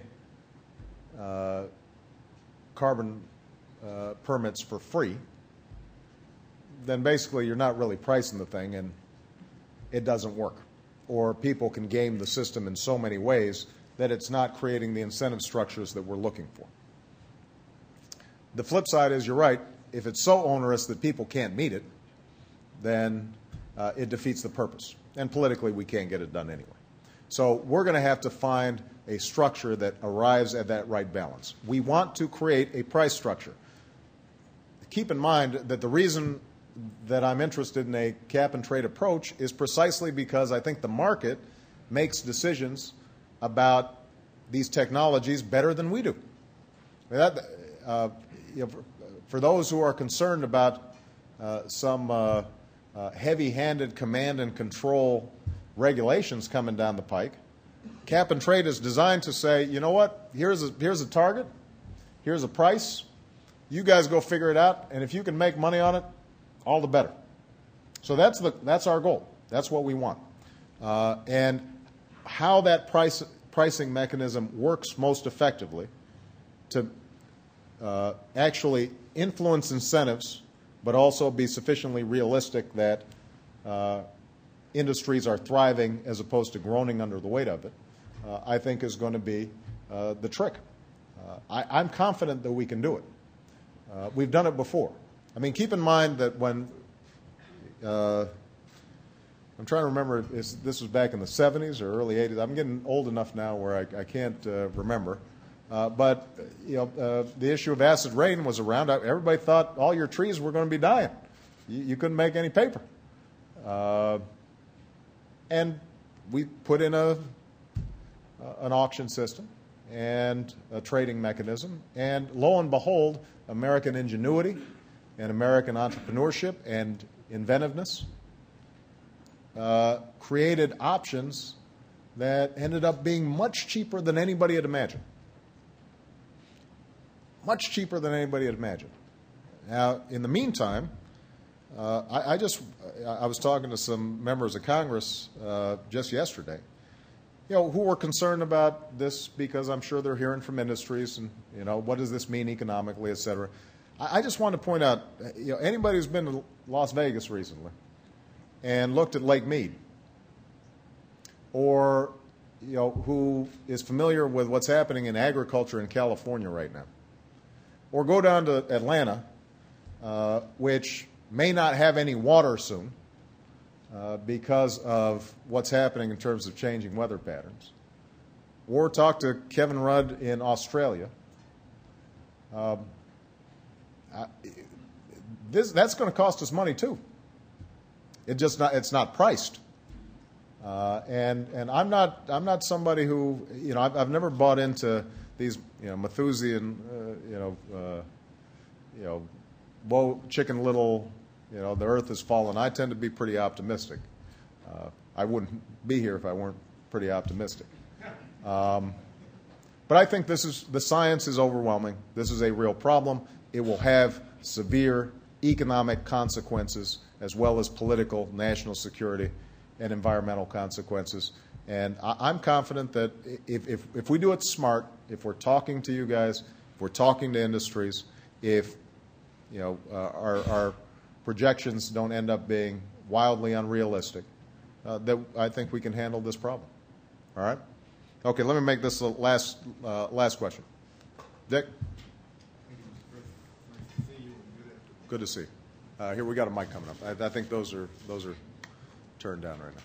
Speaker 1: carbon permits for free, then basically you're not really pricing the thing and it doesn't work. Or people can game the system in so many ways that it's not creating the incentive structures that we're looking for. The flip side is, you're right, if it's so onerous that people can't meet it, then it defeats the purpose. And politically, we can't get it done anyway. So we're going to have to find a structure that arrives at that right balance. We want to create a price structure. Keep in mind that the reason that I'm interested in a cap-and-trade approach is precisely because I think the market makes decisions about these technologies better than we do. For those who are concerned about some heavy-handed command and control regulations coming down the pike, cap-and-trade is designed to say, you know what, here's a target, here's a price, you guys go figure it out, and if you can make money on it, all the better. So that's our goal. That's what we want. And how that pricing mechanism works most effectively to actually influence incentives, but also be sufficiently realistic that industries are thriving as opposed to groaning under the weight of it, I think is going to be the trick. I'm confident that we can do it. We've done it before. I mean, keep in mind that when, I'm trying to remember, this was back in the 70s or early 80s. I'm getting old enough now where I can't remember. But the issue of acid rain was around. Everybody thought all your trees were going to be dying. You couldn't make any paper. And we put in an auction system and a trading mechanism. And lo and behold, American ingenuity and American entrepreneurship and inventiveness created options that ended up being much cheaper than anybody had imagined. Much cheaper than anybody had imagined. Now, in the meantime, I was talking to some members of Congress just yesterday, who were concerned about this because I'm sure they're hearing from industries and, what does this mean economically, et cetera. I just want to point out, anybody who's been to Las Vegas recently and looked at Lake Mead, or who is familiar with what's happening in agriculture in California right now, or go down to Atlanta, which may not have any water soon because of what's happening in terms of changing weather patterns, or talk to Kevin Rudd in Australia. That's going to cost us money too. It's not priced. And I'm not somebody who, I've never bought into these, Malthusian, woe, Chicken Little, the earth has fallen. I tend to be pretty optimistic. I wouldn't be here if I weren't pretty optimistic. But I think the science is overwhelming. This is a real problem. It will have severe economic consequences as well as political, national security, and environmental consequences. And I'm confident that if we do it smart, if we're talking to you guys, if we're talking to industries, if our projections don't end up being wildly unrealistic, that I think we can handle this problem. All right? Okay, let me make this the last question. Dick? Good to see you. Here, we got a mic coming up. I think those are turned down right now.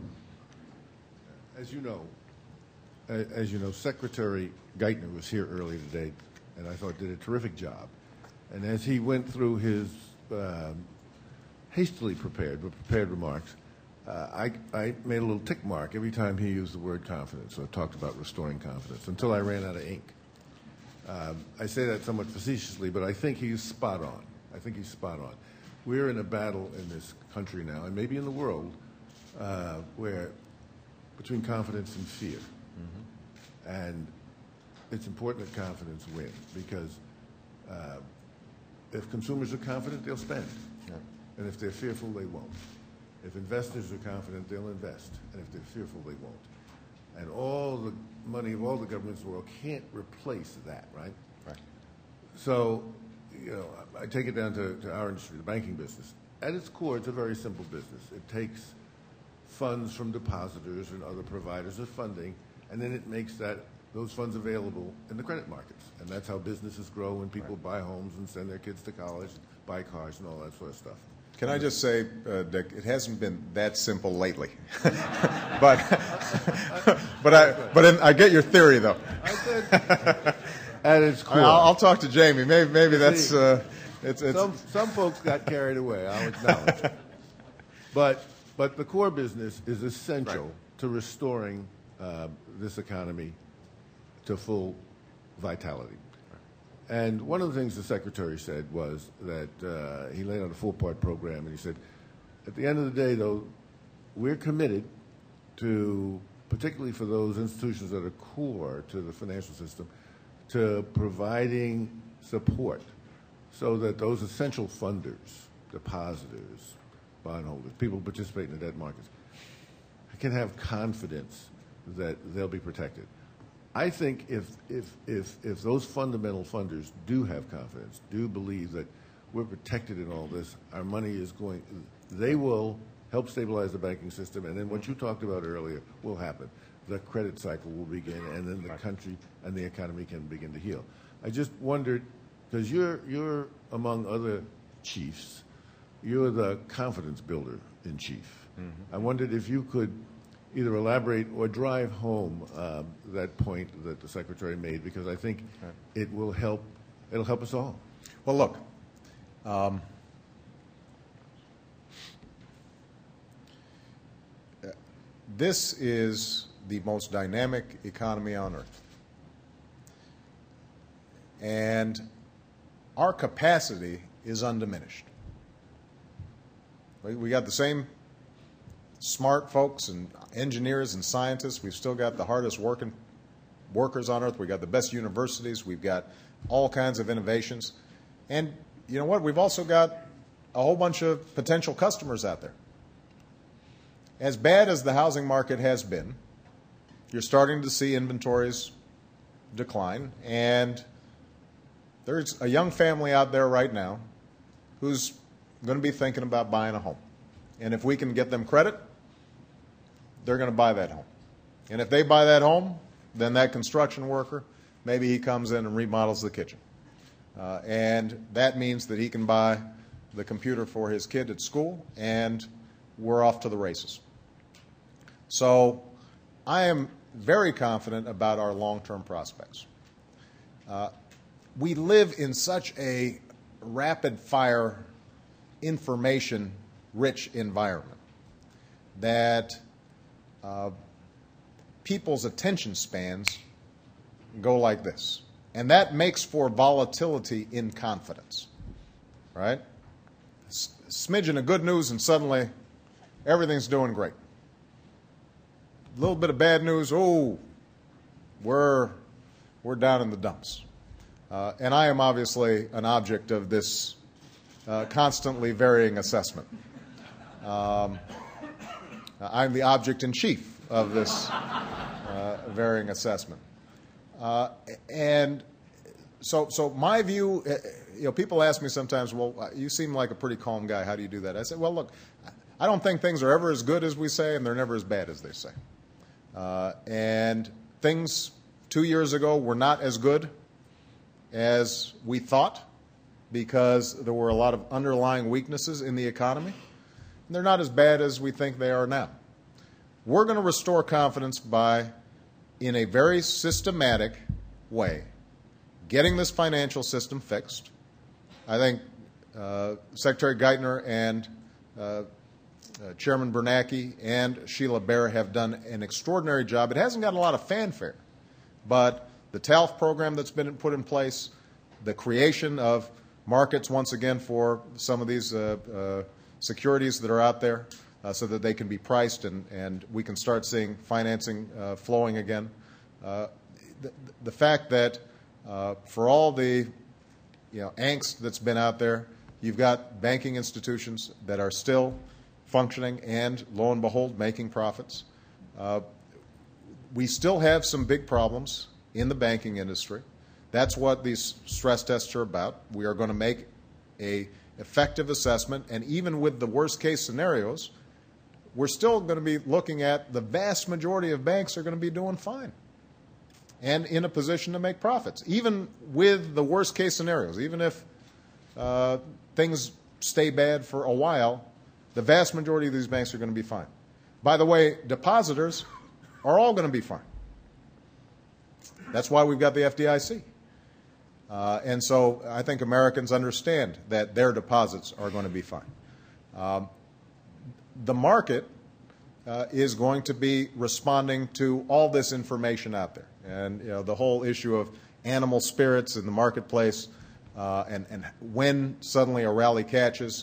Speaker 8: As you know, Secretary Geithner was here earlier today, and I thought did a terrific job. And as he went through his hastily prepared remarks, I made a little tick mark every time he used the word confidence. So I talked about restoring confidence until I ran out of ink. I say that somewhat facetiously, but I think he's spot on. I think he's spot on. We're in a battle in this country now, and maybe in the world, where between confidence and fear. Mm-hmm. And it's important that confidence win, because if consumers are confident, they'll spend. Yeah. And if they're fearful, they won't. If investors are confident, they'll invest. And if they're fearful, they won't. And all the money of all the governments in the world can't replace that, right? Right. So, you know, I take it down to our industry, the banking business. At its core, it's a very simple business. It takes funds from depositors and other providers of funding, and then it makes those funds available in the credit markets. And that's how businesses grow, and people buy homes and send their kids to college, buy cars and all that sort of stuff.
Speaker 1: Can I just say, Dick, it hasn't been that simple lately. but I get your theory, though.
Speaker 8: I said, at its core.
Speaker 1: I'll talk to Jamie. Maybe that's it's.
Speaker 8: Some folks got carried away. I'll acknowledge. But the core business is essential to restoring this economy to full vitality. And one of the things the Secretary said was that he laid out a 4-part program, and he said, at the end of the day, though, we're committed to, particularly for those institutions that are core to the financial system, to providing support so that those essential funders, depositors, bondholders, people participating in the debt markets, can have confidence that they'll be protected. I think if those fundamental funders do have confidence, do believe that we're protected in all this, our money is going, they will help stabilize the banking system, and then what you talked about earlier will happen. The credit cycle will begin, and then the country and the economy can begin to heal. I just wondered, because you're among other chiefs, you're the confidence builder in chief. Mm-hmm. I wondered if you could either elaborate or drive home that point that the Secretary made, because I think it will help. It'll help us all.
Speaker 1: Well, look. This is the most dynamic economy on earth. And our capacity is undiminished. We got the same smart folks and engineers and scientists. We've still got the hardest workers on earth. We've got the best universities. We've got all kinds of innovations. And you know what? We've also got a whole bunch of potential customers out there. As bad as the housing market has been, you're starting to see inventories decline, and there's a young family out there right now who's going to be thinking about buying a home. And if we can get them credit, they're going to buy that home. And if they buy that home, then that construction worker, maybe he comes in and remodels the kitchen. And that means that he can buy the computer for his kid at school, and we're off to the races. So I am very confident about our long-term prospects. We live in such a rapid-fire, information-rich environment that people's attention spans go like this. And that makes for volatility in confidence, right? Smidgen of good news and suddenly everything's doing great. A little bit of bad news, we're down in the dumps. And I am obviously an object of this constantly varying assessment. I'm the object in chief of this varying assessment. And so my view, people ask me sometimes, well, you seem like a pretty calm guy. How do you do that? I say, well, look, I don't think things are ever as good as we say, and they're never as bad as they say. And things 2 years ago were not as good as we thought because there were a lot of underlying weaknesses in the economy. And they're not as bad as we think they are now. We're going to restore confidence by, in a very systematic way, getting this financial system fixed. I think Secretary Geithner and Chairman Bernanke and Sheila Bair have done an extraordinary job. It hasn't gotten a lot of fanfare, but the TALF program that's been put in place, the creation of markets once again for some of these securities that are out there so that they can be priced and we can start seeing financing flowing again. The fact that for all the angst that's been out there, you've got banking institutions that are still functioning and, lo and behold, making profits. We still have some big problems in the banking industry. That's what these stress tests are about. We are going to make an effective assessment, and even with the worst-case scenarios, we're still going to be looking at the vast majority of banks are going to be doing fine and in a position to make profits, even with the worst-case scenarios. Even if things stay bad for a while, the vast majority of these banks are going to be fine. By the way, depositors are all going to be fine. That's why we've got the FDIC. And so I think Americans understand that their deposits are going to be fine. The market is going to be responding to all this information out there. And the whole issue of animal spirits in the marketplace and when suddenly a rally catches,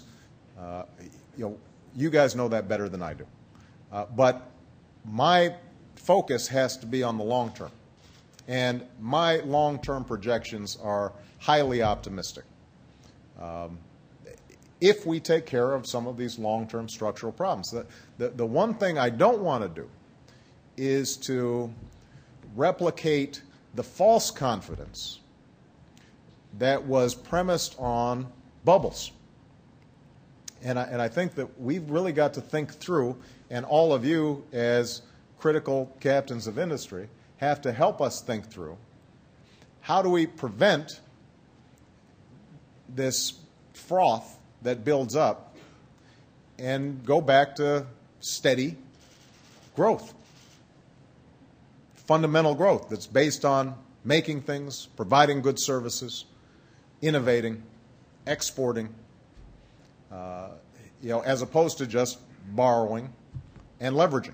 Speaker 1: you guys know that better than I do. But my focus has to be on the long term. And my long-term projections are highly optimistic. If we take care of some of these long-term structural problems. The one thing I don't want to do is to replicate the false confidence that was premised on bubbles. And I think that we've really got to think through, and all of you as critical captains of industry have to help us think through, how do we prevent this froth that builds up and go back to steady growth, fundamental growth that's based on making things, providing good services, innovating, exporting, as opposed to just borrowing and leveraging.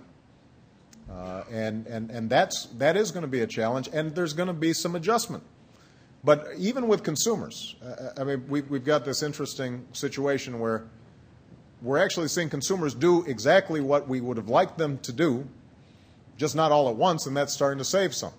Speaker 1: And that is going to be a challenge, and there's going to be some adjustment. But even with consumers, I mean, we've got this interesting situation where we're actually seeing consumers do exactly what we would have liked them to do, just not all at once, and that's starting to save some.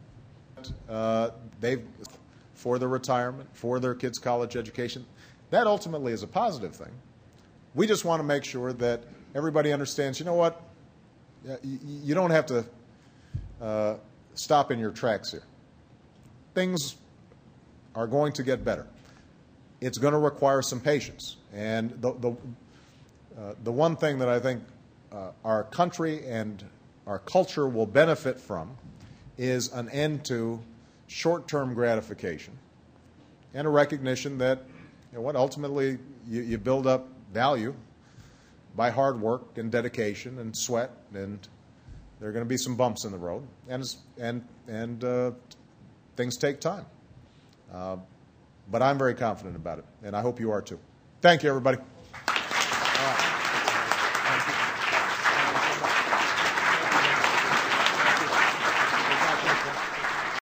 Speaker 1: For their retirement, for their kids' college education, that ultimately is a positive thing. We just want to make sure that everybody understands, you know what, you don't have to stop in your tracks here. Things are going to get better. It's going to require some patience. And the one thing that I think our country and our culture will benefit from is an end to short-term gratification and a recognition that, ultimately you build up value by hard work and dedication and sweat, and there are going to be some bumps in the road, and things take time. But I'm very confident about it, and I hope you are too. Thank you, everybody. All right.